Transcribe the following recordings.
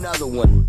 Another one.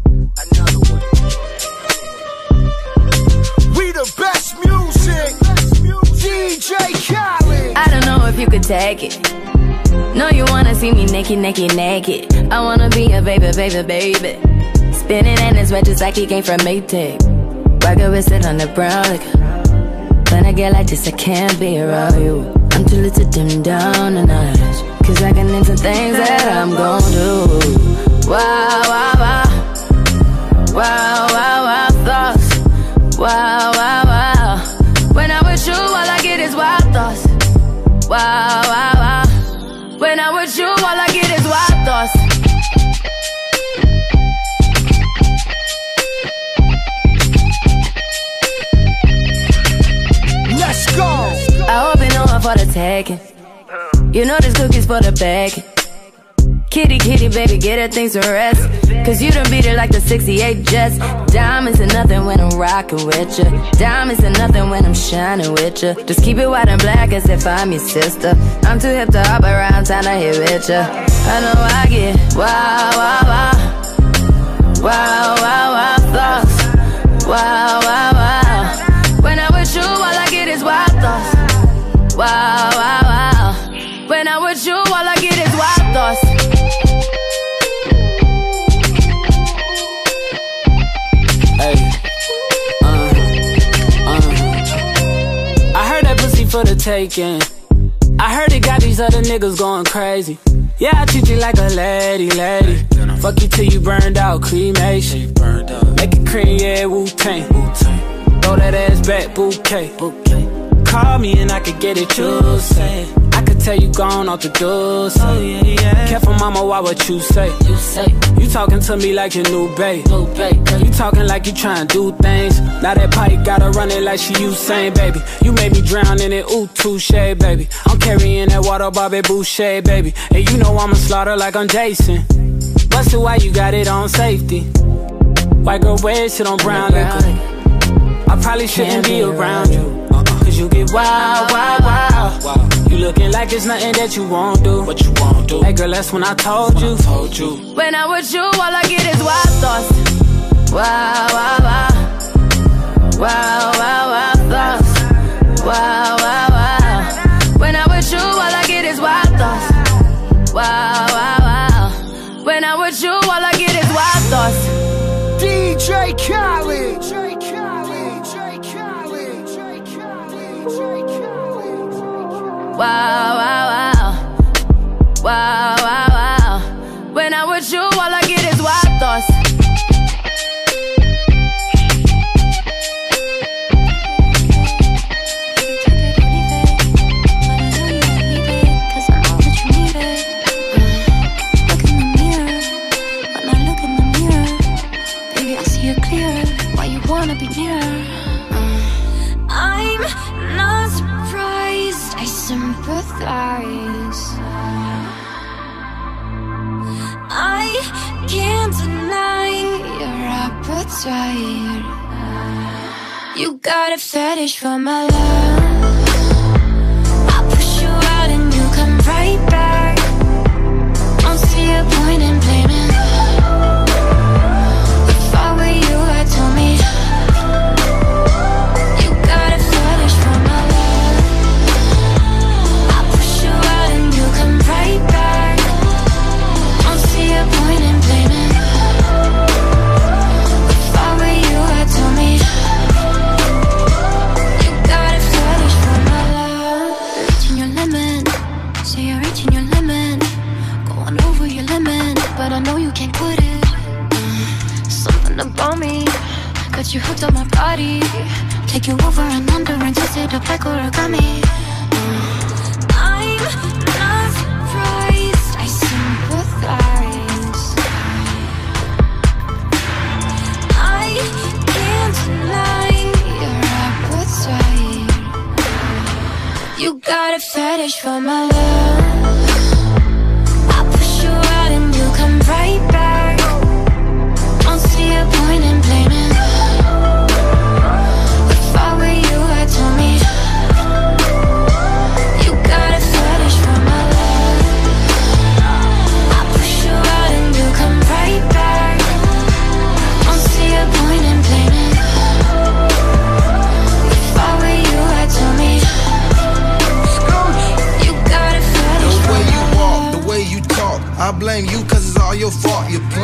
We the best music. DJ Khaled. I don't know if you could take it. No, you wanna see me naked, naked, naked. I wanna be a baby, baby, baby. Spinning in his red just like he came from Maytag. Rocket with it on the brown liquor. When I get like this, I can't be around you. I'm too little to dim down a notch, cause I can into things that I'm gon' do. Wow, wow, wow. Wow, wow, wow, thoughts. Wow, wow, wow. When I'm with you, all I get is wild thoughts. Wow, wow, wow. When I'm with you, all I get is wild thoughts. Let's go. I hope you know I'm for the taking. You know this cookie's for the bag. Kitty, kitty, baby, get her things to rest. Cause you done beat it like the 68 Jets. Diamonds are nothing when I'm rockin' with ya. Diamonds are nothing when I'm shining with ya. Just keep it white and black as if I'm your sister. I'm too hip to hop around town to hit with ya. I know I get wow, wow, wow. Wow, wow, wow, thoughts. Wow, wow, wow. When I'm with you, all I get is wild thoughts. Wow, wow, wow. When I'm with you, all I get is wild thoughts. I heard that pussy for the taking. I heard it got these other niggas going crazy. Yeah, I treat you like a lady, lady. Fuck you till you burned out, cremation. Make it cream, yeah, Wu-Tang. Throw that ass back, bouquet. Call me and I could get it, you say. I could tell you gone off the door, say. Oh, yeah, yeah. Careful, mama, why what you say? You talking to me like your new babe. You talking like you trying to do things. Now that pipe gotta run it like she Usain, baby. You made me drown in it, ooh, touche, baby. I'm carrying that water, Bobby Boucher, baby. And you know I'ma slaughter like I'm Jason. Busted, why you got it on safety? White girl wear shit on brown liquor. I probably shouldn't be around you. Cause you get wild, wild, wild. You looking like it's nothing that you won't do. What you won't do? Hey girl, that's when I told you. When I'm with you, all I get is wild thoughts. Wow, wow, wow. Wow, wow, wow, thoughts. Wow, wow, wow. When I'm with you, all I get is wild thoughts. Wow, wow, wow. When I'm with you, all I get is wild thoughts. DJ Khaled. Wow, wow, wow. Wow, wow, wow. When I'm with you, all I get is wild thoughts. Wanna be near. I'm not surprised, I sympathize. I can't deny your appetite. You got a fetish for my love. I push you out and you come right back. Don't see a point in blaming. If I were you, I'd tell me. But I know you can't quit it. Something about me got you hooked on my body. Take you over and under and twist it up like origami. I'm not surprised, I sympathize. I can't deny your appetite. You got a fetish for my love. Come right back. Don't see a point in blaming. If I were you, I'd tell me. You got a fetish for my love. I push you out and you come right back.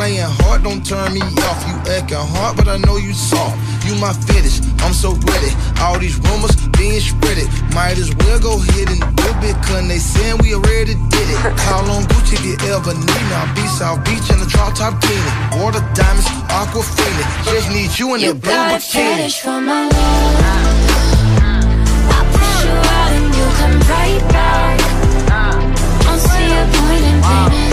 playing hard, don't turn me off. You acting hard, but I know you soft. You my fetish, I'm so ready. All these rumors being spreaded. Might as well go ahead and do it, cause they saying we already did it. Call on Gucci if you ever need me. I'll be South Beach in the drop top cleaning. Water diamonds, aquafina. Just need you in that blue bikini. You got a fetish for my love. I push you out and you come right back. Don't see a point in blaming.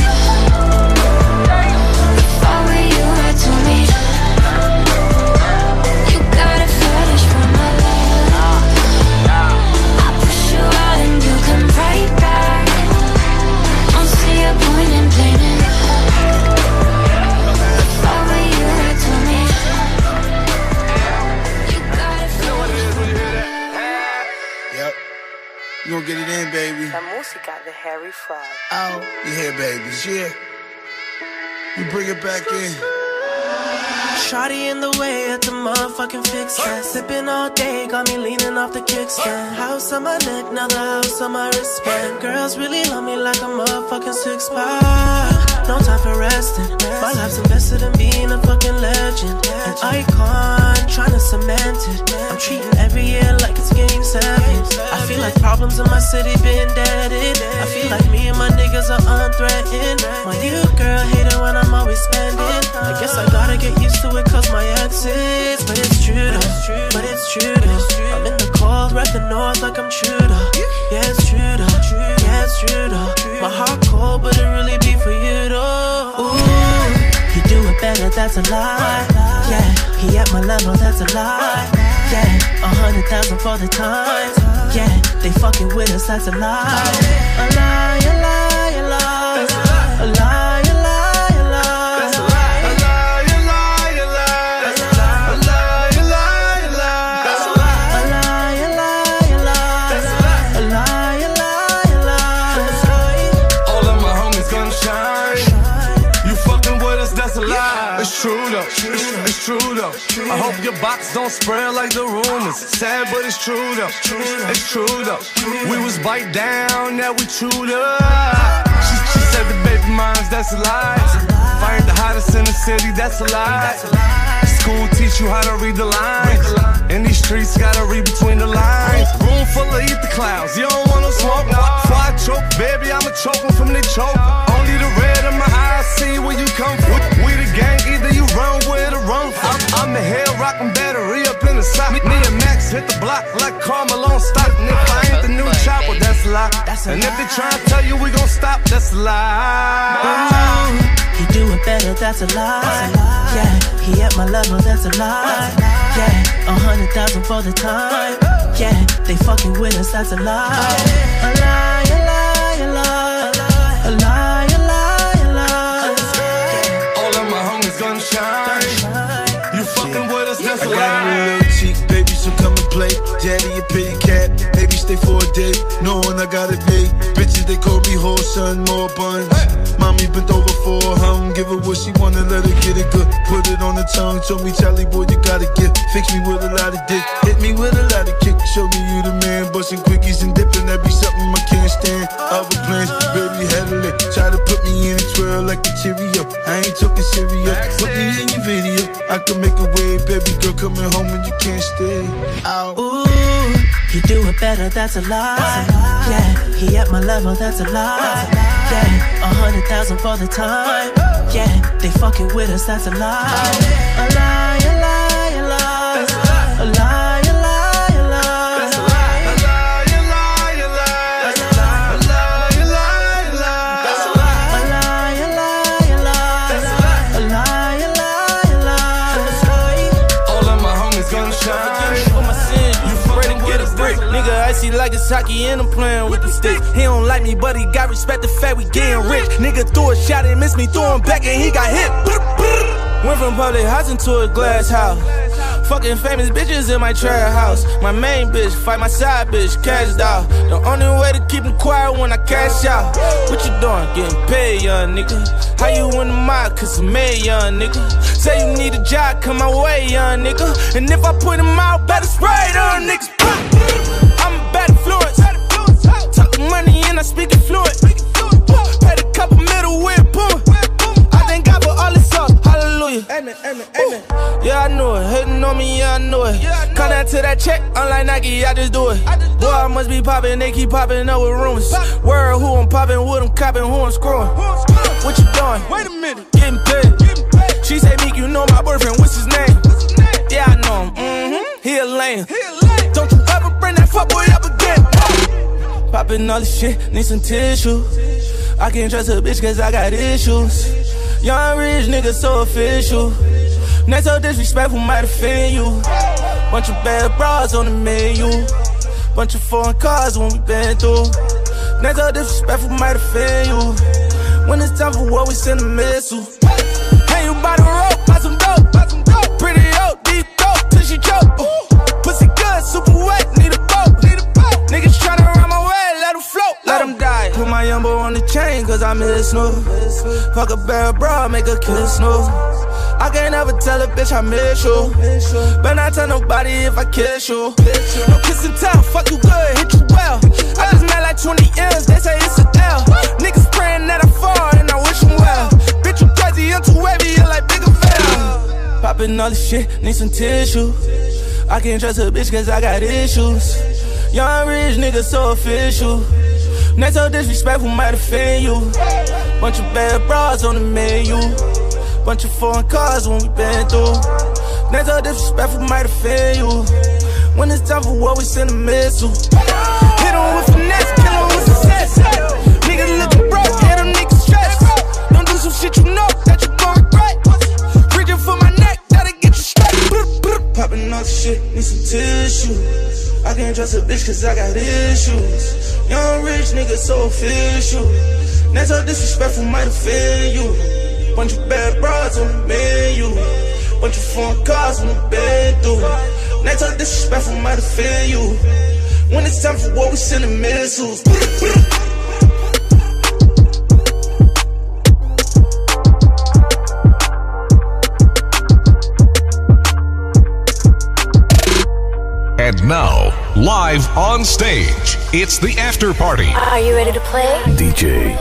If I were you, I'd do me. You got a fetish for my love. I push you out and you come right back. Don't see a point in blaming. If I were you, I'd do me. You got a fetish for my love. Yep. You gon' get it in, baby. La música de Harry Fraud. Oh, you hear, babies, yeah. You bring it back in. Shawty in the way at the motherfucking fix that. Sipping all day, got me leaning off the kickstand. House on my neck, now the house on my wristband. Girls really love me like a motherfucking six-pack. No time for resting. My life's invested in being a fucking legend. An icon, trying to cement it. I'm treating every year like it's game 7. I feel like problems in my city been deaded. I feel like me and my niggas are unthreatened. My new girl hate it when I'm always spending. I guess I gotta get used to it cause my exes. But it's true though, but it's true though. I'm in the cold, rep the north like I'm Trudeau. Yeah, it's true though, yeah, it's true though. My heart cold, but it really be for you though. Ooh, he do it better, that's a lie. Yeah, he at my level, that's a lie. Yeah, 100,000 for the time. Yeah, they fucking with us, that's a lie. A lie, a lie, a lie. A lie, a lie, a lie. That's a lie. A lie, a lie, a lie. That's a lie. A lie, a lie, a lie. That's a lie. A lie, a lie, a lie. That's a lie. A lie, a lie, a lie. That's right. All of my homies gonna shine. You fucking with us, that's a lie. It's true though, it's true though. I hope your box don't spread like the rumors. Sad but it's true though, it's true though. We was bite down, now we chewed up. She said the baby moms, that's a lie. Fired the hottest in the city, that's a lie. School teach you how to read the lines. In these streets, gotta read between the lines. Room full of ether clouds, you don't want no smoke. Before I choke, baby, I'ma choke them from the choke. Only the red in my eyes see where you come from. We the gang, either you run with or run from. I'm the hell rockin' battery up in the sock. Me and Max hit the block like Carmelo stock. And if I ain't the new chopper, that's a lie. And if they try to tell you we gon' stop, that's a lie. He do it better, that's a lie. Yeah, he at my level, that's a lie. Yeah, 100,000 for the time. Yeah, they fucking with us, that's a lie. A lie, a lie, a lie. A lie, a lie, a lie. All of my homies gonna shine. You fucking with us, that's a lie. I got a little cheek, baby, so come and play. Daddy a pity cat, maybe stay for a day. Knowing I got it made. Bitches, they call me whole son, more buns. Mommy bent over for her hum. Give her what she wanna, let her get it good. Put it on the tongue, told me, Charlie boy, you gotta get. Fix me with a lot of dick, hit me with a lot of kick. Show me you the man, busting quickies and dipping. That be something I can't stand. Other plans, baby, handle it. Try to put me in a twirl like a Cheerio. I ain't talking serious. Put me in your video. I can make a wave, baby girl, coming home and you can't stay. Ow. Ooh, he do it better, that's a lie. Yeah, he at my level, that's a lie. Yeah, 100,000 for the time. Yeah, they fucking with us, that's a lie. A lie, a lie, a lie. A lie, a lie, a lie. That's a lie. A lie, a lie, a lie. That's a lie. A lie, a lie, a lie. That's a lie. A lie, a lie, a lie. That's a lie. A lie, a lie, a lie. That's right. All of my homies gonna shine. For my sin, you ready to get a brick. Nigga, icy like it's hockey and I'm playing with the sticks. He don't like me, but he got respect the fact we getting rich. Nigga threw a shot and missed me, threw him back and he got hit. Went from public housing to a glass house. Fucking famous bitches in my trap house. My main bitch fight my side bitch, cashed out. The only way to keep him quiet when I cash out. What you doing? Getting paid, young nigga. How you in the mob? Cause I'm made, young nigga. Say you need a job, come my way, young nigga. And if I put him out, better spray them niggas. I'm a bad influence. Talking money and I speak it fluent. Paid a couple middle with boom. I thank God for all this sauce. amen, amen, amen. Yeah, I knew it. Hating on me, yeah, I knew it. Come down to that check, unlike Nike, I just do it. Boy, I must be popping, they keep popping up with rumors. Word, who I'm popping with, I'm copping, who I'm screwing. What you doing? Wait a minute. Getting paid. She say, Meek, you know my boyfriend, what's his name? Yeah, I know him. He a lame. Don't you ever bring that fuckboy up again. Popping all this shit, need some tissue. I can't trust a bitch cause I got issues. Young rich nigga so official. Next so disrespectful might offend you. Bunch of bad bras on the menu. Bunch of foreign cars when we been through. Next so disrespectful might offend you. When it's time for war we send a missile. Hey, you by the rope, buy some dope. Pretty old, deep dope till she choke. Pussy good, super wet, need a boat. Niggas tryna run my way, let them float, let them die. Put my young boy on the chain cause I miss no. Fuck a bad bra, make her kiss no. I can't ever tell a bitch I miss you. Better not tell nobody if I kiss you. No kiss and tell, fuck you good, hit you well. I just met like 20 M's, they say it's a L. Niggas praying that I fall and I wish them well. Bitch you crazy, I'm too wavy, you're like Bigger Bell. Popping all this shit, need some tissue. I can't trust a bitch cause I got issues. Young rich nigga so official. Next so disrespectful might offend you. Bunch of bad bras on the menu. Bunch of foreign cars when we been through. Next so disrespectful might offend you. When it's time for war we send a missile. Hit em with finesse, kill em with success. Niggas looking broke, hit them niggas stressed. Don't do some shit you know that you gon' regret. Reaching for my neck, that'll get you straight. Popping all the shit, need some tissue. I can't trust a bitch cause I got issues. Young rich nigga so official. Next so disrespectful might offend you. Bunch of bad bras on the menu. Bunch of foreign cars when we been through. Next so disrespectful might offend you. When it's time for war we send the missiles. And now, live on stage, it's the after party. Are you ready to play? DJ.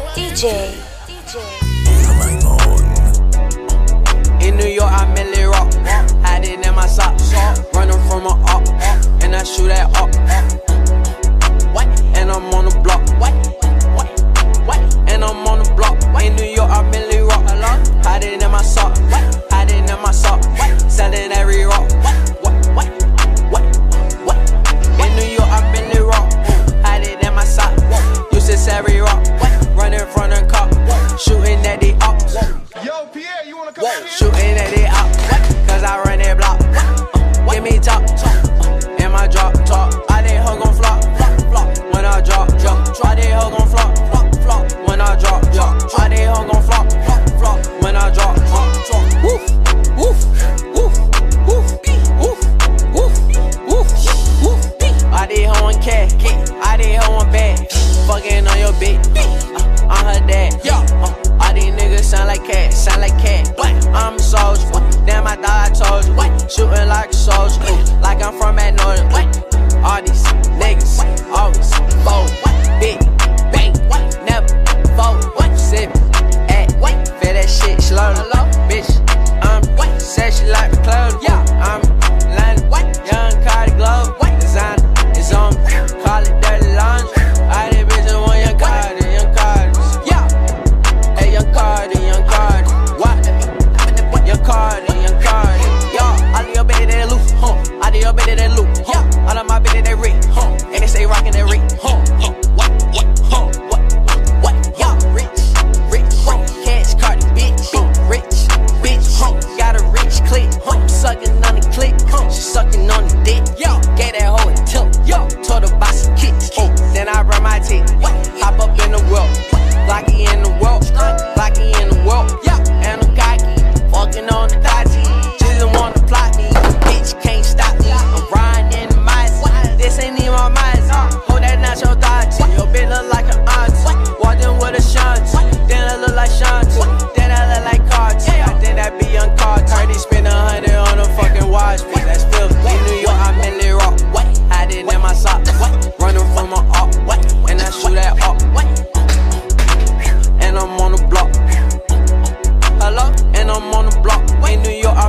In New York, I merely rock. Hiding in my socks. Running from a up. And I shoot at up. And I'm on the block. And I'm on the block. In New York, I merely rock. Hiding in my sock. Hiding in my sock. Selling every rock. In New York, I merely rock. Hiding in my sock. Uses every rock. Running from the cop. Shooting at the ops. Yo, Pierre, you wanna come out here? Shooting at it up, cause I run that block. Give me top, in my drop, top. I did hug on flop, when I drop. I did hug on flop, when I drop. I did hug on flop, when I drop. Woof, woof, woof, woof, woof, woof, woof, woof. I did hug on cat, I did hug on bag. Fucking on your bitch, I'm her dad. All these niggas sound like cat. I'm a soldier, damn I thought I told you. Shooting like a soldier, like I'm from at Northern. All these niggas always fold. Big bang, never fold. Sip at, feel that shit slowly. Bitch, said she like my clothes. I'm London, young Cardi Globe. Designer is on me, call it dirty laundry. All these bitches want young Cardi, young Cardi. Hey, young Cardi, young Cardi. What? Young Cardi, young Cardi. Yo, all of your bitches they loose, all of your bitches they loose, all of my bitches they rich, and they stay rockin' that rich, what? Yo, rich, cash Cardi, bitch, bitch, got a rich click, sucking on the click, she sucking on the dick, gave that hoe a tip, told her buy some kicks, then I run my teeth, hop up in the world, Glocky in the world, and I'm cocky, walking on the dodgy, just wanna plot me, bitch can't stop me, I'm riding in the mice, this ain't even my mice, hold that not your dodgy, your bitch look like an auntie, walked in with a shanty, then I look like shanty, then I look like Carti, I think that be young Carti, spend 100 on a fucking watch piece, that's filthy, in New York I'm in the rock, hiding in my socks, running from my up, and I shoot at up, and I'm on the block. Hello? And I'm on the block. In New York,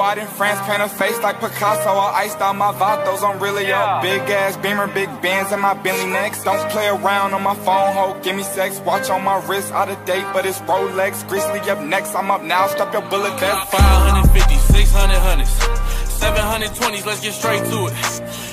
out in France, paint a face like Picasso. I iced out my vatos, I'm really up. Big ass Beamer, big Benz and my Bentley next. Don't play around on my phone, ho, give me sex. Watch on my wrist, out of date, but it's Rolex. Grizzly up next, I'm up now, stop your bullet death. 550, 600 hundreds, 720s, let's get straight to it.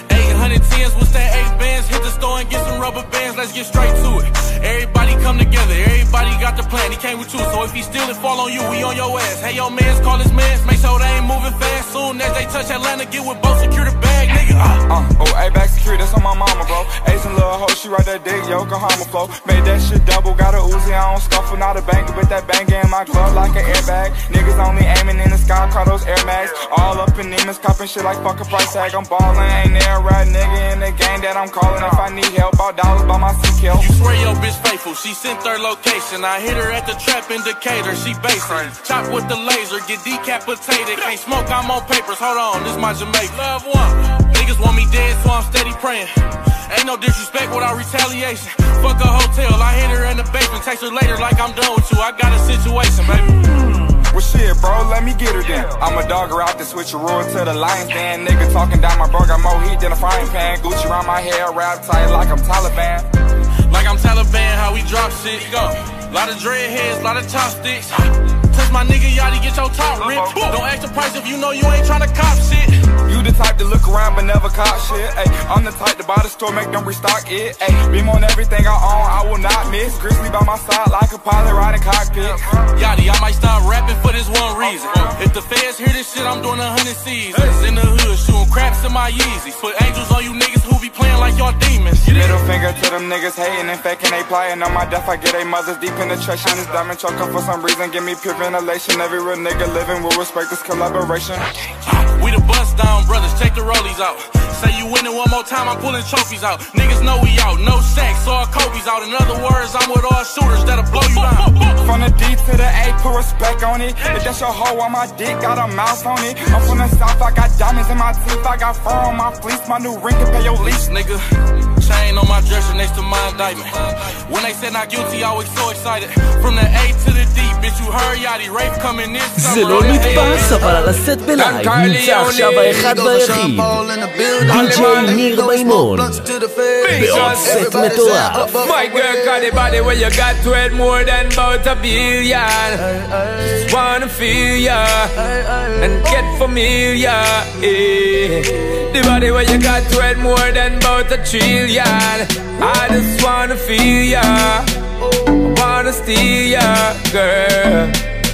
810s, what's that 8 bands? Hit the store and get some rubber bands, let's get straight to it. Everybody come together, everybody got the plan, he came with you. So if he steal it, fall on you, we on your ass. Hey, your mans, call his mans, make sure they ain't moving fast. Soon as they touch Atlanta, get with both, secure the bag, nigga. Oh, A-back security, that's on my mama, bro. Ace and little hoe, she right that dick, Yokohama flow. Made that shit double, got a Uzi, I don't scuffle, not a banger, but that banger in my glove like an airbag. Niggas only aiming in the sky, call those Air Max. All up in demons, copping shit like fuck a price tag. I'm ballin', ain't there, right nigga in the game that I'm calling. If I need help, all dollars by my CQ. You swear your bitch faithful, she sent her location. I hit her at the trap indicator, she basic. Chop with the laser, get decapitated. Can't smoke, I'm on papers, hold on, this my Jamaica. Love one, niggas want me dead, so I'm steady praying. Ain't no disrespect without retaliation. Fuck a hotel, I hit her in the basement. Text her later like I'm done with you, I got a situation, baby. Well shit, bro, let me get her then. I'm a dogger out the switcheroo to the Lions Den. Nigga talking down my bro, got more heat than a frying pan. Gucci around my hair, wrapped tight like I'm Taliban. Like I'm Taliban, how we drop shit. Go. Lot of dreadheads, lot of chopsticks. Touch my nigga Yachty, get your top ripped. Don't ask the price if you know you ain't tryna cop shit. You the type to look around but never cop shit. Ay, I'm the type to buy the store, make them restock it. Ay, beam on everything I own, I will not miss. Grizzly by my side like a pilot riding cockpit. Yachty, I might stop rapping for this one reason. If the feds hear this shit, I'm doing 100 seasons. In the hood, shooting craps in my Yeezys. Put angels on you niggas who be playing like y'all demons. Middle finger to them niggas hating and faking they playing. On my death, I get they mothers deep penetration. This diamond choke up for some reason, give me pure ventilation. Every real nigga living will respect this collaboration. We the bust down brothers, check the rollies out. Say you winning one more time, I'm pulling trophies out. Niggas know we out, no sacks, all Kobe's out. In other words, I'm with all shooters that'll blow you down. From the D to the A, put respect on it. If that's your hoe on my dick, got a mouse on it. I'm from the south, I got diamonds in my teeth, I got fur on my fleece. My new ring can pay your lease, nigga. Chain on my dresser next to my indictment. When they said not guilty, I was so excited. From the A to the D, bitch, you heard Yachty, Rafe coming in summer. זה לא נתפס, אבל על הסט בלייב נמצא עכשיו האחד והיחיד די.ג'יי ניר מימון בעוד סט מטורף. My girl got the body where you got to it more than about a billion. Just wanna feel ya and get familiar, yeah. The body where you got to it more than about a trillion. I just wanna feel ya, wanna steal ya, girl.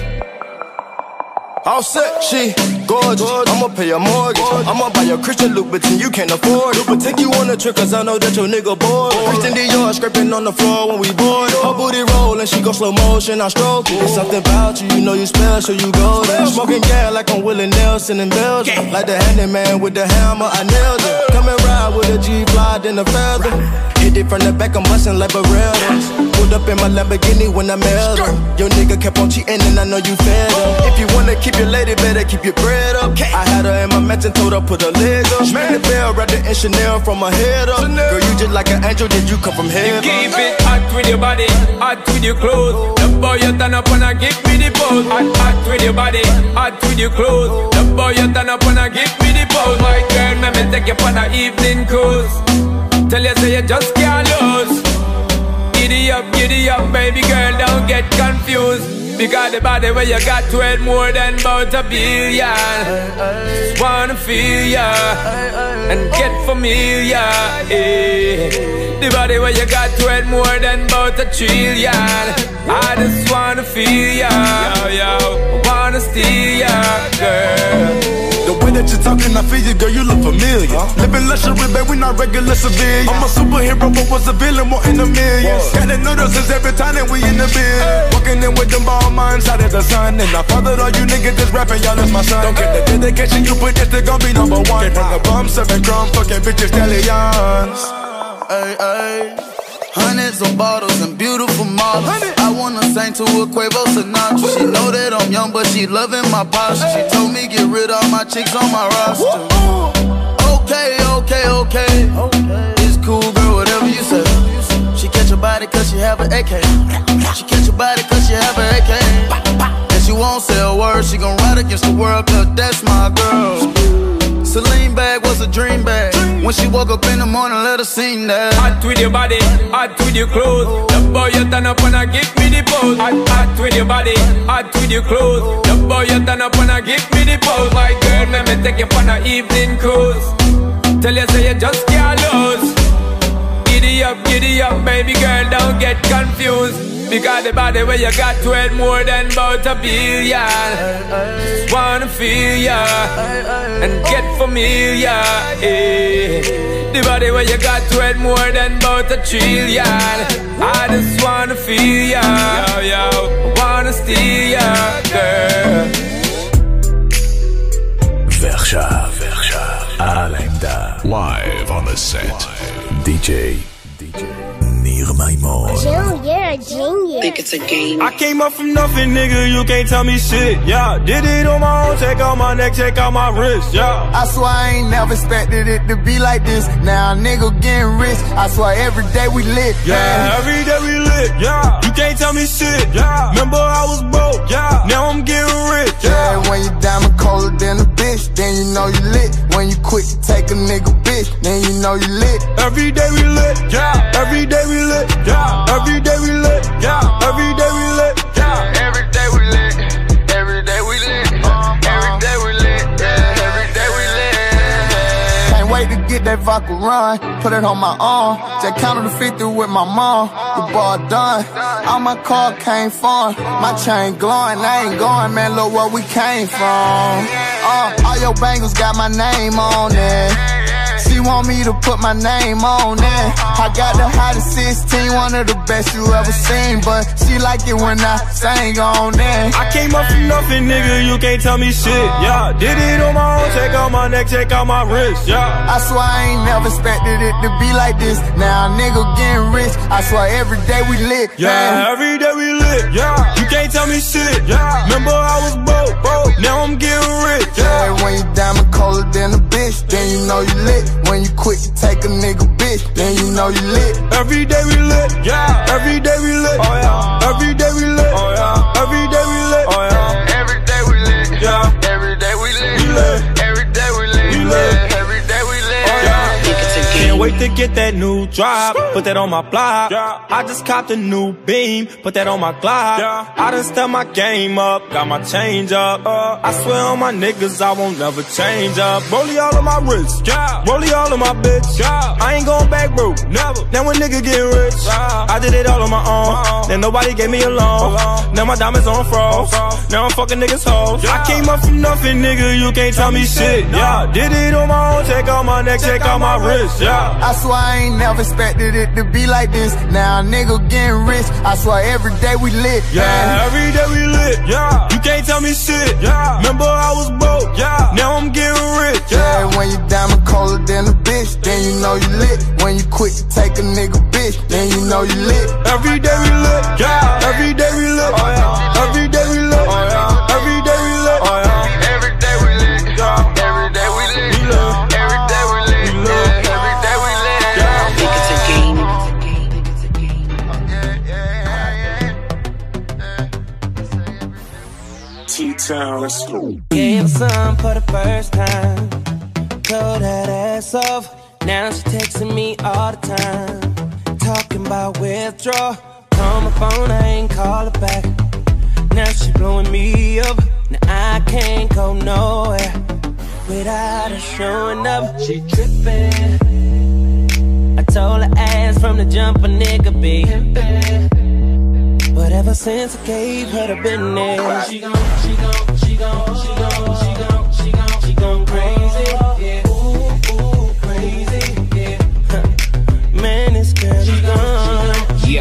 All set, she gorgeous. I'ma pay a mortgage. I'ma buy a Christian Louboutin, you can't afford it. But take you on a trip, cause I know that your nigga bored. Christian Dior scraping on the floor when we board. Her booty rollin', she go slow motion, I stroke it. There's something about you, you know you special, you golden. Smoking gas like I'm Willie Nelson in Belgium. Like the handyman with the hammer, I nailed it. Come and ride with a G-Fly, then a feather. Hit it from the back, I'm bustin' like Barrett's. Pulled up in my Lamborghini when I mailed her. Your nigga kept on cheating and I know you fed him. If you wanna keep your lady, better keep your bread up. I had her in my mansion, told her put her leg up. Ring the bell, wrapped it in Chanel from my head up. Girl, you just like an angel, did you come from heaven? You keep it hot with your body, hot with your clothes. The boy you turn up and I give me the pose. Hot with your body, hot with your clothes. The boy you turn up and I give me the pose. My girl, let me take you on an evening cruise. Tell you say you just can't lose. Giddy up, baby girl, don't get confused. Because the body where you got to it more than about a billion. Just wanna feel ya and get familiar, yeah. The body where you got to it more than about a trillion. I just wanna feel ya, yo, wanna steal ya, girl. The way that you're talking, I feel you, girl, you look familiar. Living luxury, babe, we not regular civilians. I'm a superhero, but was a villain, more in the millions. Gotta notice us every time that we in the bed. Walking in with them ball minds out of the sun. And I fathered all you niggas that's rapping, y'all is my son. Don't get the dedication you put, this they gon' be number one. Came from the bum, serving crumb, fucking bitches, stallions. Ay, ay. Hundreds of bottles and beautiful models. I wanna sing to a Quavo Sinatra. She know that I'm young, but she loving my posture. She told me get rid of my chicks on my roster. Okay. It's cool, girl, whatever you say. She catch your body cause she have an AK. She catch your body cause she have an AK. And she won't say a word. She gon' ride against the world, cause that's my girl. Celine bag was a dream bag. When she woke up in the morning, let her sing that. Hot with your body, hot with your clothes. The boy you turn up and I give me the pose. Hot with your body, hot with your clothes. The boy you turn up and I give me the pose. My girl, let me take you on an evening cruise. Tell you say you just can't lose. Giddy up, baby girl, don't get confused. Because the body where you got to it more than about a billion. Just wanna feel ya and get familiar, eh. The body where you got to it more than about a trillion. I just wanna feel ya, yo, wanna steal ya, girl. ועכשיו, על העמדה. Live on the set. DJ ניר מימון. June, you're a genius. Think it's a game. I came up from nothing, nigga, you can't tell me shit. Yeah, did it on my own, check out my neck, check out my wrist. Yeah, I swear I ain't never expected it to be like this. Now a nigga getting rich. I swear every day we lit. Yeah, every day we lit. Yeah, you can't tell me shit. Yeah, remember I was broke. Yeah, now I'm getting rich. Yeah, when you diamond colder than a bitch, then you know you lit. When you quit to take a nigga bitch, then you know you lit. Every day we lit. Yeah, every day we lit. Yeah, every day we lit. Yeah, every day we lit. Yeah, every day we lit. Every day we lit. Every day we lit. Yeah, every day we lit. Can't wait to get that vodka run, put it on my arm. Just counted the 50 with my mom. The ball done. All my car came from. My chain glowing. I ain't going, man. Look where we came from. All your bangles got my name on it. She want me to put my name on it. I got the hottest 16, one of the best you ever seen. But she like it when I sang on it. I came up from nothing, nigga, you can't tell me shit. Yeah, did it on my own, check out my neck, check out my wrist. Yeah, I swear I ain't never expected it to be like this. Now a nigga getting rich. I swear every day we lit. Yeah, every day we lit. Yeah, you can't tell me shit. Yeah, remember I was broke. Now I'm getting rich. Yeah, when you diamond colder than a bitch, then you know you lit. When you quit to take a nigga bitch, then you know you lit. Every day we lit. Yeah, every day we lit. Oh yeah, every day we lit. Oh yeah, every day we lit. Oh yeah, every day we lit. Yeah, every day we lit. We lit. Every day we lit. We lit. Every day we lit. Oh yeah. Can't wait to get that new drop, put that on my block. I just copped a new beam, put that on my Glock. I done stepped my game up, got my change up. I swear on my niggas, I won't never change up. Rollie all of my wrist, rollie all of my bitch. I ain't going back, bro, never. Now a nigga get rich, I did it all on my own. Then nobody gave me a loan. Now my diamonds on froze. Now I'm fucking niggas hoes. I came up from nothing, nigga, you can't tell me shit. Yeah, did it on my own, check out my neck, check out my wrist. Yeah, I swear I ain't never expected it to be like this. Now a nigga getting rich. I swear every day we lit. Yeah, every day we lit. Yeah, you can't tell me shit. Yeah, remember I was broke. Yeah, now I'm getting rich. Yeah, when you diamond colder than a bitch, then you know you lit. When you quit to take a nigga bitch, then you know you lit. Every day we lit. Yeah, every day we lit. Oh yeah, every day we lit. Oh yeah, every day we lit. Oh yeah, every day we lit. Yeah, every day we lit. We lit. Every day we lit. We lit. Every day we lit. Yeah, I think it's a game. T-Town, let's go. Gave her some for the first time. Told that ass off. Now she texting me all the time. Talking about withdraw. On my phone, I ain't call her back. Now she blowing me up. Now I can't go nowhere without her showing up. She tripping. I told her ass from the jump a nigga be pimpin'. But ever since I gave her the business, she gon' crazy, yeah. Ooh, crazy, yeah. Man, this girl, she gon'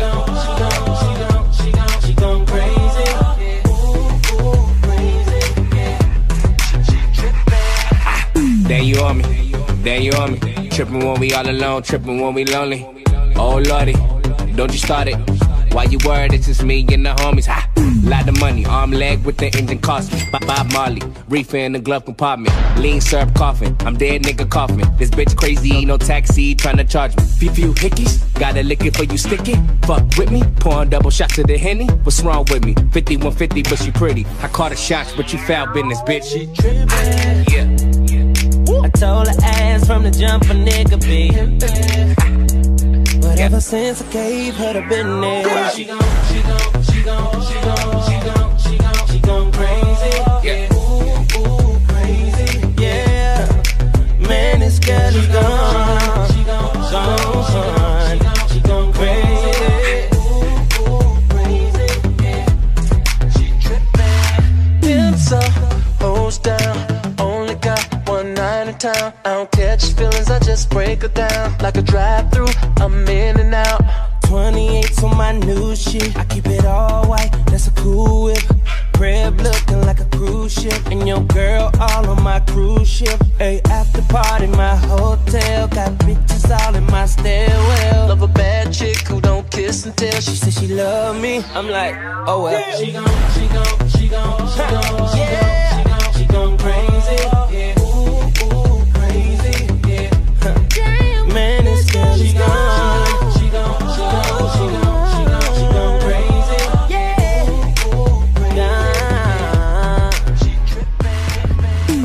crazy, yeah. Ooh, crazy, yeah. She trippin'. There you on me, there you on me. Trippin' when we all alone, trippin' when we lonely. Oh lordy, don't you start it. Why you worried? It's just me and the homies. Ha! Lot of money, arm leg with the engine cost me. Bob Marley, reefer in the glove compartment. Lean syrup coughing, I'm dead nigga coughing. This bitch crazy, no taxi, tryna charge me. Few hickeys, gotta lick it for you stick it. Fuck with me, pouring double shots of the Henny. What's wrong with me? 5150, but she pretty. I caught her shots, but you foul business, bitch. She trippin'. Yeah. I told her ass from the jump a nigga be pimpin'. But ever since I gave her the business, she gon' crazy. Yeah. Ooh, crazy. Yeah. Man, this girl is gone. She gon' crazy. Ooh, crazy. Yeah. She trippin'. Pimps up, hoes down. Only got one night in town. I don't catch feelings, I just break her down. Like a drive-through, I'm in and out. 28's on my new shit. I keep it all white, that's a cool whip. Crib looking like a cruise ship. And your girl all on my cruise ship. Hey, after party, my hotel. Got bitches all in my stairwell. Love a bad chick who don't kiss and tell. She said she love me, I'm like, oh well. Yeah. She gon' crazy. Yeah. Ooh, crazy. Yeah. Man, this girl is gone. She gon' crazy. Yeah. She trippin'.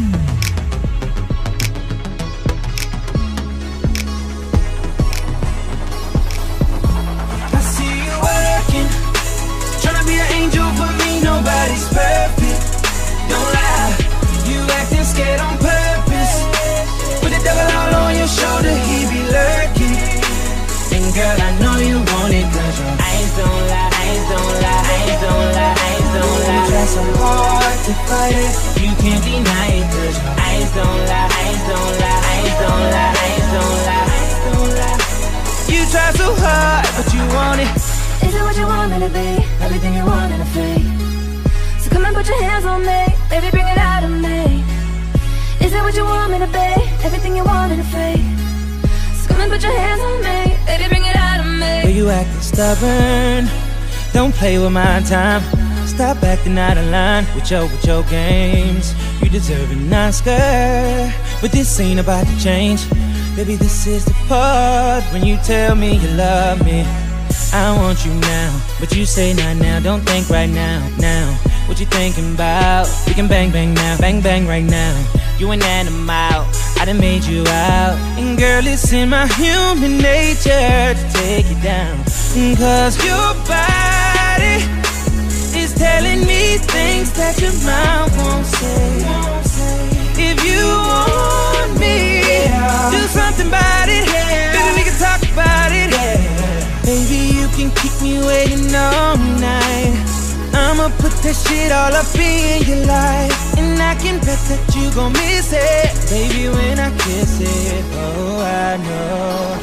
I see you working, tryna be an angel for me. Nobody's perfect. Don't lie, you acting scared on purpose. With the devil all on your shoulder, he be lurking. And girl, I know you want it, cause your eyes don't lie, eyes don't lie, eyes don't lie, eyes don't lie. You try so hard to fight it, you can't deny it, cause your eyes don't lie, eyes don't lie, eyes don't lie, eyes don't lie, eyes don't lie. You try so hard, but you want it. Is it what you want me to be? Everything you want and afraid. So come and put your hands on me, baby, bring it out of me. Is it what you want me to be? Everything you want and afraid. So come and put your hands on me, baby, bring it out of me. Well, you acting stubborn, don't play with my time. Stop acting out of line with your games. You deserve an Oscar, but this ain't about to change. Baby, this is the part when you tell me you love me. I want you now, but you say not now, don't think right now, now. What you thinking about? We can bang bang now, bang bang right now. You an animal, I done made you out. And girl, it's in my human nature to take you down. Cause your body is telling me things that your mouth won't say. If you want me, do something about it. Baby, we can talk about it. Baby, you can keep me waiting all night. I'ma put that shit all up in your life. And I can bet that you gon' miss it, baby, when I kiss it. Oh, I know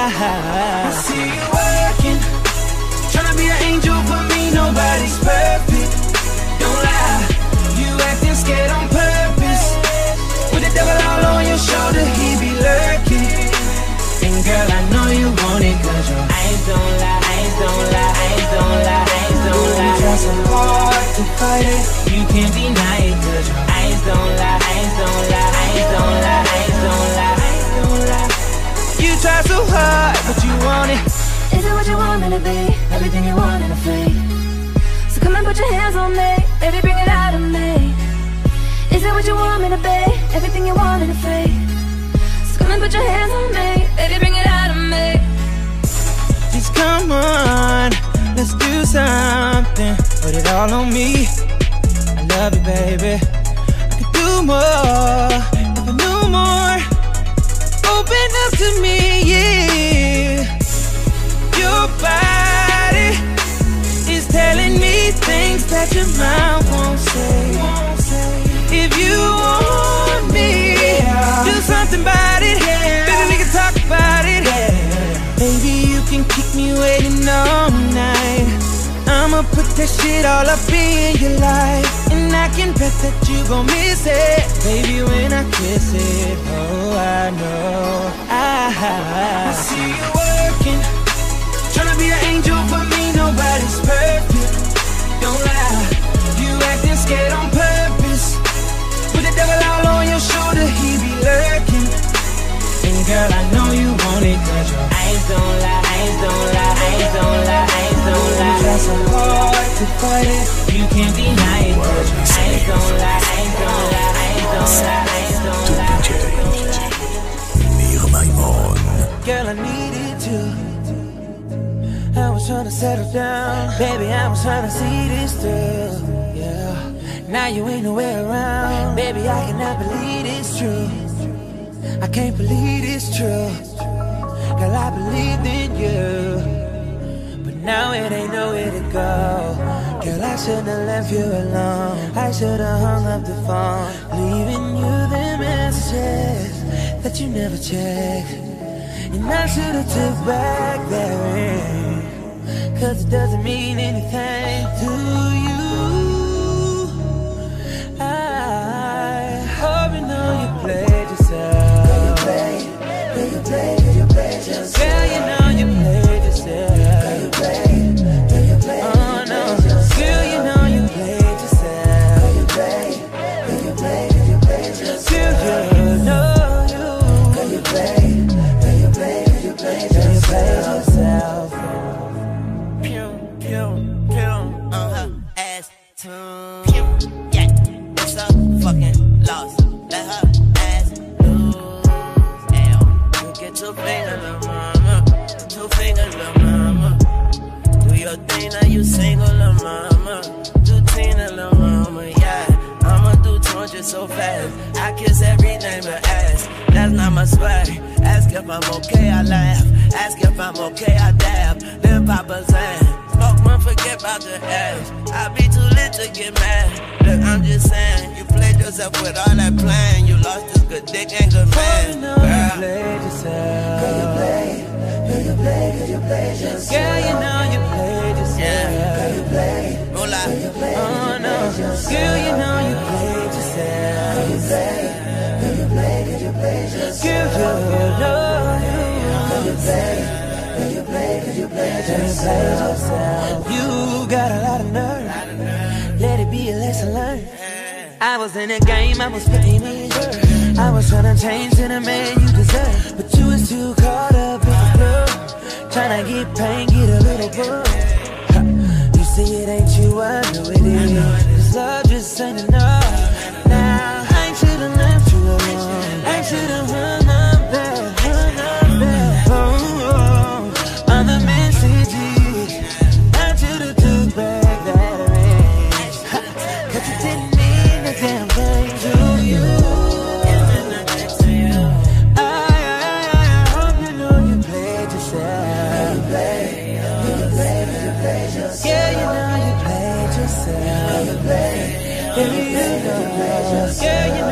I see you working, tryna be an angel for me. Nobody's perfect. Don't lie, you acting scared on purpose. With the devil all on your shoulder, he be lurking. And girl, I know you want it, cause your eyes don't lie, eyes don't lie, eyes don't lie, eyes don't lie. You try so hard to fight it, you can't deny it, cause your eyes don't lie, eyes don't lie, eyes don't lie, eyes don't lie, eyes don't lie. You try so hard, but you want it. Is it what you want me to be? Everything you want and afraid. So come and put your hands on me, baby, bring it out of me. Is it what you want me to be? Everything you want and afraid. So come and put your hands on me, baby, bring it out of me. Just come on, let's do something. Put it all on me. I love you, baby. I could do more if I knew more. Open up to me, yeah. Your body is telling me things that your mouth won't say. If you want me, do something about it. Baby, we can talk about it. Baby, you can keep me waiting all night. I'ma put that shit all up in your life. And I can bet that you gon' miss it, baby, when I kiss it. Oh, I know I see you working, tryna be an angel for me. Nobody you can't deny it. I ain't gon' lie, I ain't gon' lie, I ain't gon' lie, I ain't gon' lie. ניר מימון. Girl, I needed you. I was trying to settle down. Baby, I was trying to see this through. Yeah. Now you ain't nowhere around. Baby, I cannot believe it's true. I can't believe it's true. Girl, I believed in you, but now it ain't nowhere to go. Girl, I shouldn't have left you alone. I should have hung up the phone, leaving you the messages that you never checked. And I should have took back that ring, 'cause it doesn't mean anything to you. I hope you know you played yourself. You played yourself. Girl, you know you played yourself. You played yourself. Oh no, girl, you know you played yourself. You played yourself. Girl, you know you played yourself. Pew, pew, pew, ass tune. Pew, yeah, it's a fucking loss. Let her ass lose. L, you get 2 fingers, lil' mama. 2 fingers, lil' mama. Do your thing, now you single, lil' mama. Do Tina, lil' mama, yeah. I'ma do 200 so fast. I kiss everything but ass. That's not my swag. Ask if I'm okay, I laugh. Ask if I'm okay, I dab. Then Papa Zan. Smoke one, forget about the ass. I be too lit to get mad. Look, I'm just saying, you played yourself with all that plan. You lost this good dick and good man. You know you played yourself. Girl, you played yourself. Girl, you know you played yourself. Yeah. Girl, you played. Hola. Oh no, girl, you know you played yourself. Girl, you played yourself. Girl, you know you played yourself. You got a lot of nerve. Let it be a lesson learned. I was in the game, I was playing it. I was trying to change to the man you deserve, but you was too caught up in the flow, trying to get pain, get a little buzz. You see it ain't you, I know it is. 'Cause love just ain't enough. Now I should've left you alone. I should've hung up there, on the messages. I should've took back that ring, 'cause you didn't mean a damn thing to you. I hope you know you played yourself. Yeah, you know you played yourself. Yeah, you know you played yourself.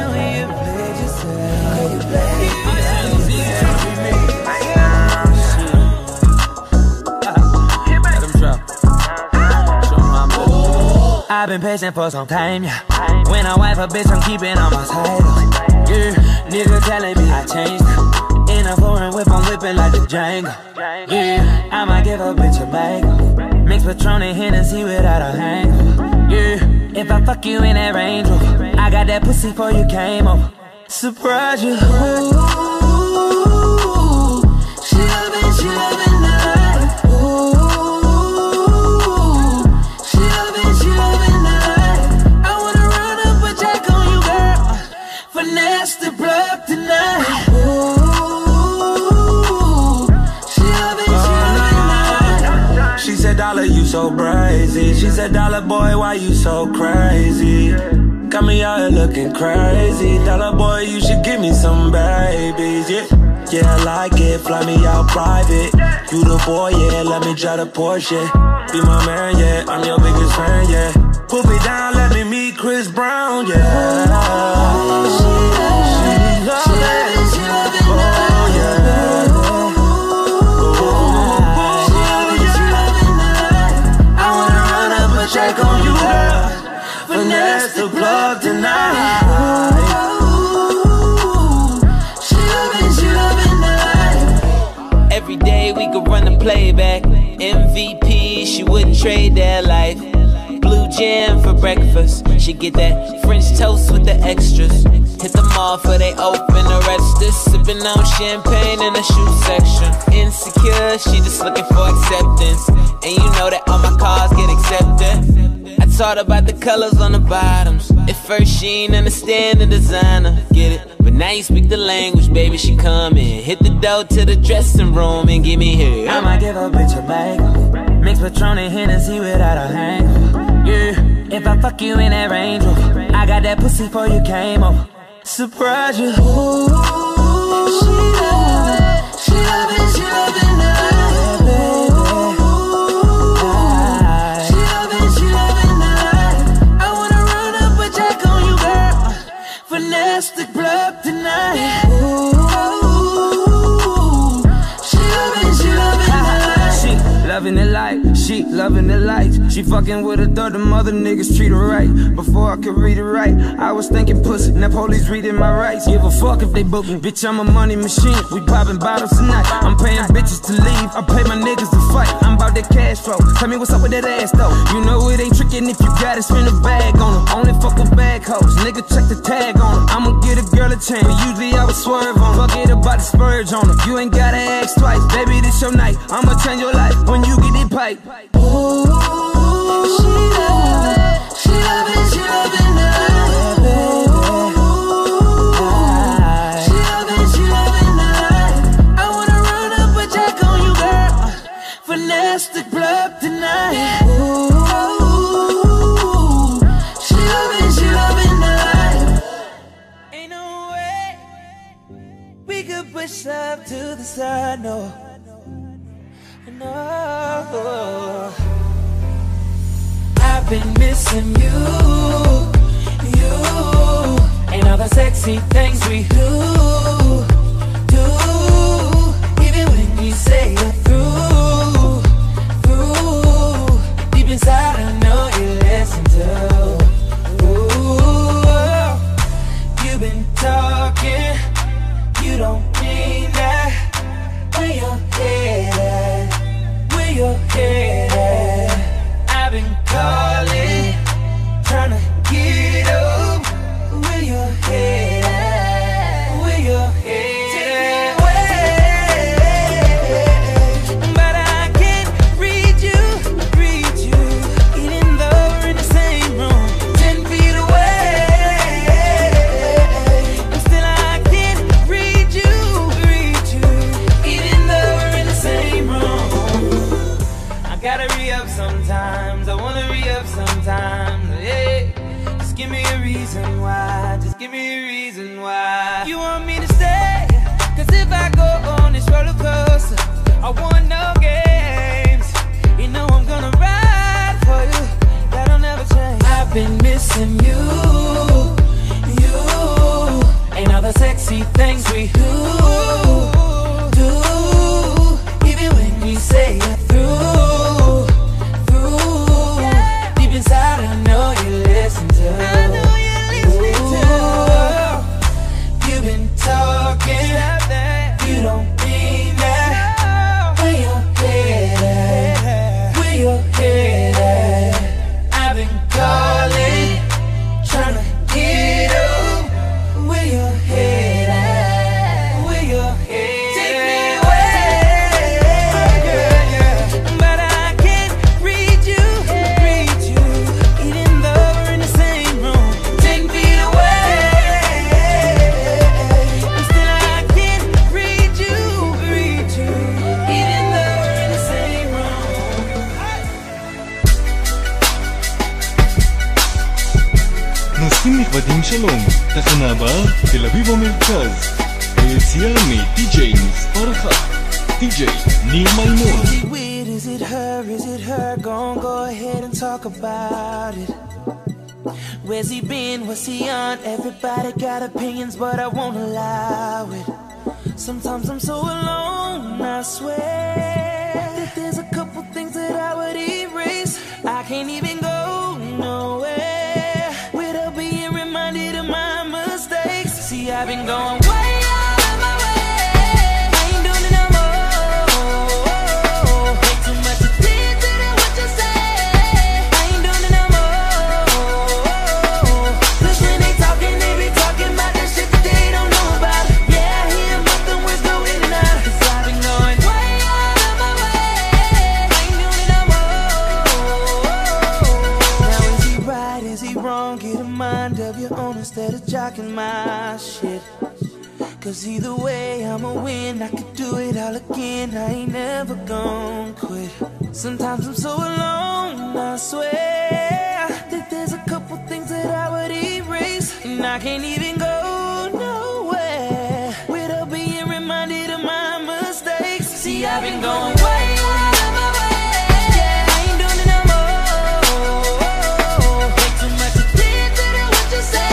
I've been patient for some time, yeah. When I wife a bitch, I'm keeping on my title. Yeah, nigga telling me I changed. In a foreign whip, I'm whipping like a Django. Yeah, I might give a bitch a mango. Mix Patron and Hennessy without a hangover. Yeah, if I fuck you in that Range Rover, I got that pussy before you came over. Surprise you. Ooh, she loving the life. Ooh, she loving the life. I wanna run up a check on you, girl. Finesse the plug tonight. Ooh, she loving the life. She said, "Dollar, you so brazy." She said, "Dollar boy, why you so crazy? Got me out here looking crazy. Dollar boy, you should give me some babies, yeah. Yeah, I like it, fly me out private. You the boy, yeah, let me drive the Porsche. Be my man, yeah, I'm your biggest fan, yeah. Put me down, let me meet Chris Brown, yeah. She check on you, girl. Finesse the plug tonight. Ooh, she loving the life. Every day we could run the playback. MVP, she wouldn't trade that life. Blue jam for breakfast. She get that French toast with the extras. Hit the mall for they open the register. Sipping on champagne in the shoe section. Insecure, she just looking for acceptance. And you know that all my cars get accepted. I taught about the colors on the bottoms. At first she ain't understand the designer, get it? But now you speak the language, baby, she coming. Hit the door to the dressing room and give me here. I might give a bitch a makeover. Mix Patron and Hennessy without a hangover. Yeah, if I fuck you in that Range Rover, I got that pussy before you came over. Surprise you. Ooh, she loving the Finesse club tonight. Ooh, she loving the light. She loving the lights. She fucking with her, thought them other niggas treat her right. Before I could read it right, I was thinking pussy. Now police reading my rights. Give a fuck if they book me. Bitch, I'm a money machine. We popping bottles tonight. I'm paying bitches to leave. I pay my niggas to fight. I'm about that cash flow. Tell me what's up with that ass though. You know it ain't trickin' if you got it. Spend a bag on them. Only fuck with bag hoes. Nigga, check the tag on them. I'ma get a girl a chance. Usually I would swerve on them. Forget about the spurge on them. You ain't gotta ask twice. Baby, this your night. I'ma change your life when you get it pipe. Ooh, she loving the life. She loving the life. I wanna run up a jack on you, girl. Finesse the club tonight. Ooh, she loving the life. Ain't no way we could push up to the side, no. No, I've been missing you, and all the sexy things we do. Even when you say you're through. Deep inside I know you listen to. Ooh, you've been talking, you don't mean that. Where your head at? Your head at. I've been calling, trying to get up. Where your head at? Where your head at? But I can't read you, even though we're in the same room, 10 feet away. And still I can't read you, even though we're in the same room. Gotta re-up sometimes, I wanna re-up sometimes, hey. Just give me a reason why, just give me a reason why. You want me to stay, cause if I go on this roller coaster, I want no games. You know I'm gonna ride for you, that'll never change. I've been missing you, and all the sexy things we do. Even when we say you're through. Inside, I know you listen to. I know you listen to. You've been talking, you don't mean that. Where your head at? Where your head at? I've been calling, trying to get up. Where your head at? Where your head at? נוסעים נכבדים שלום, תחנה הבאה, תל אביב המרכז. היציאה מ-DJ מספר 1, DJ ניר מימון. Is it weird, is it her, go ahead and talk about it. Where's he been, what's he on, everybody got opinions but I won't allow it. Sometimes I'm so alone, I swear that there's a couple things that I would erase. I can't even go nowhere without being reminded of my mistakes. See, I've been going way out of my way. I ain't doing it no more. Way too much attention to what you say. I ain't doing it no more. Cause when they talking, they be talking about the either way, I'ma win. I could do it all again. I ain't never gon' quit. Sometimes I'm so alone, I swear that there's a couple things that I would erase, and I can't even go nowhere without being reminded of my mistakes. See, I've been going way out of my way. Yeah, I ain't doing it no more. Way too much attention to what you say.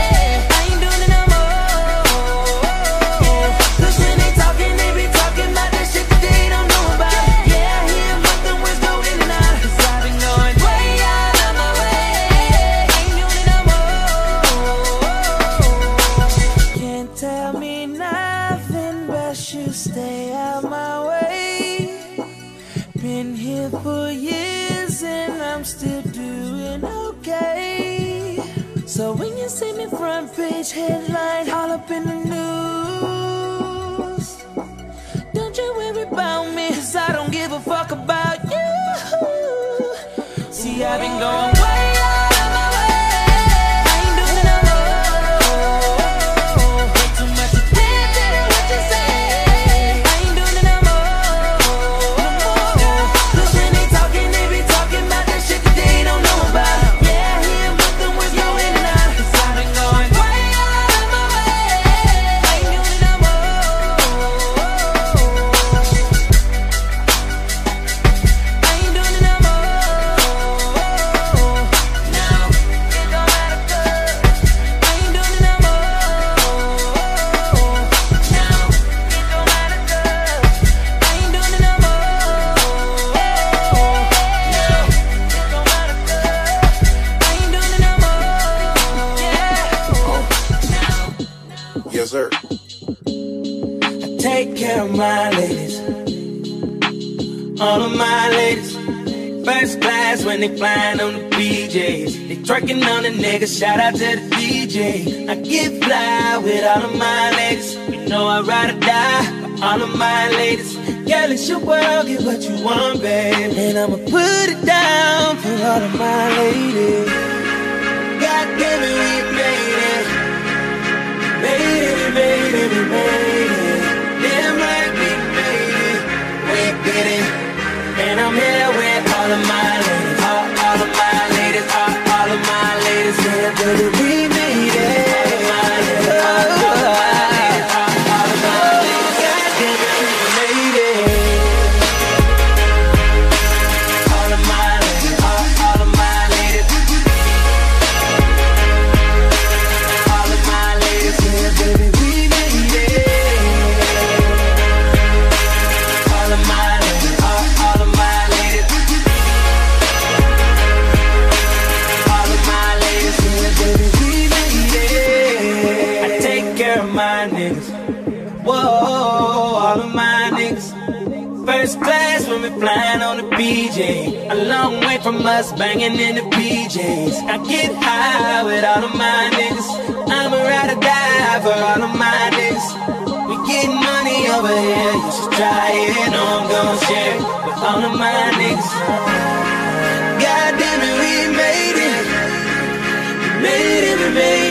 Stay out my way. Been here for years and I'm still doing okay. So when you see me front page headline, all up in the news, don't you worry about me, 'cause I don't give a fuck about you. See, I've been going way out of my way. I ain't doing it no more. Way too much attention to what you say. Yes, sir. I take care of my ladies, all of my ladies. First class when they flying on the PJs. They twerking on the niggas, shout out to the DJ. I get fly with all of my ladies. You know I'd ride or die for all of my ladies. Girl, it's your world, get what you want, babe. And I'ma put it down for all of my ladies. God damn it, we made it. Made it, we made it, we made it. Damn right, we made it. We did it. And I'm here with all of my ladies, all of my ladies, all of my ladies. Yeah, baby, we made it. All of my ladies, all of my ladies, all of my ladies. God damn it, we made it. All of my ladies, all of my ladies. All of my ladies, yeah, baby, we made it. All of my ladies, all of my ladies. All of my ladies, yeah, baby, we made it. I take care of my niggas. Whoa, all of my niggas. First class when we flying on the PJ. A long way from us banging in the PJs. I get high with all of my niggas. I'ma ride or die for all of my niggas. We getting money over here, you should try it. No, I'm gon' share it with all of my niggas. God damn it, we made it. We made it, we made it.